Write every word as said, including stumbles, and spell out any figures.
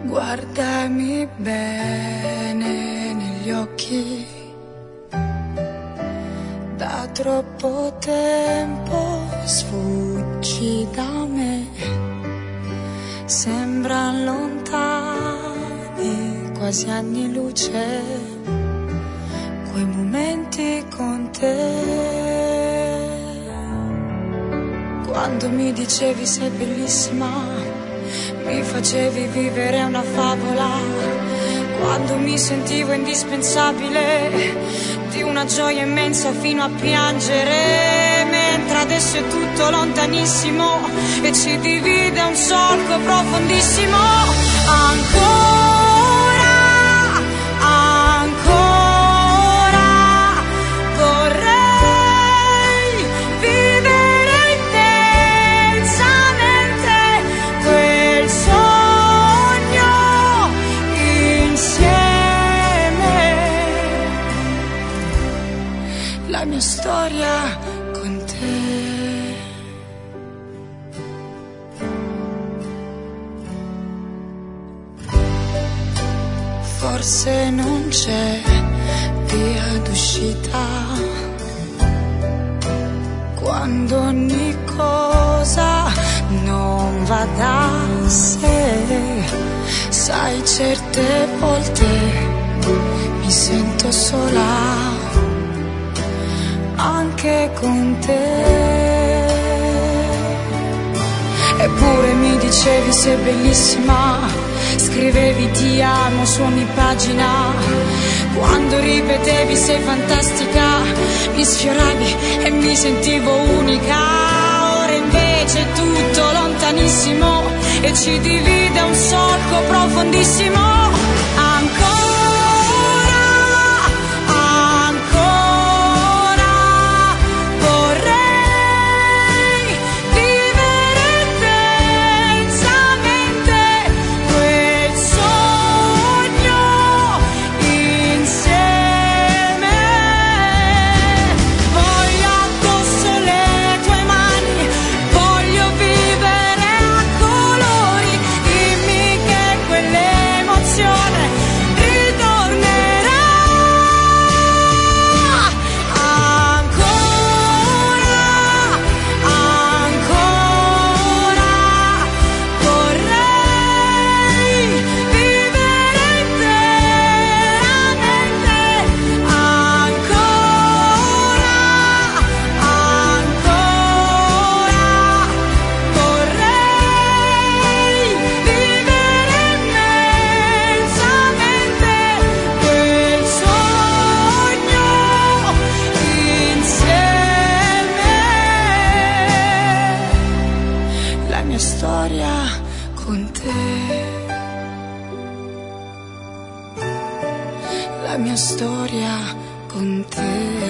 Guardami bene negli occhi, da troppo tempo sfuggi da me, sembran lontani, quasi anni luce, quei momenti con te. Quando mi dicevi sei bellissima, mi facevi vivere una favola, quando mi sentivo indispensabile, di una gioia immensa fino a piangere, mentre adesso è tutto lontanissimo e ci divide un solco profondissimo. Ancora, ancora vorrei vivere intensamente quel sogno insieme, la mia storia con te. Forse non c'è via d'uscita quando ogni cosa non va da sé. Sai, certe volte mi sento sola anche con te. Eppure mi dicevi sei bellissima, scrivevi ti amo su ogni pagina, quando ripetevi sei fantastica, mi sfioravi e mi sentivo unica. Ora invece è tutto lontanissimo e ci divide un solco profondissimo. Ancora, ancora vorrei vivere intensamente quel sogno insieme. Voglio addosso le tue mani, voglio vivere a colori, dimmi che quell'emozione ritornerà. Ancora, ancora vorrei vivere interamente. Ancora, ancora vorrei vivere immensamente quel sogno insieme, la mia storia con te, la mia storia con te.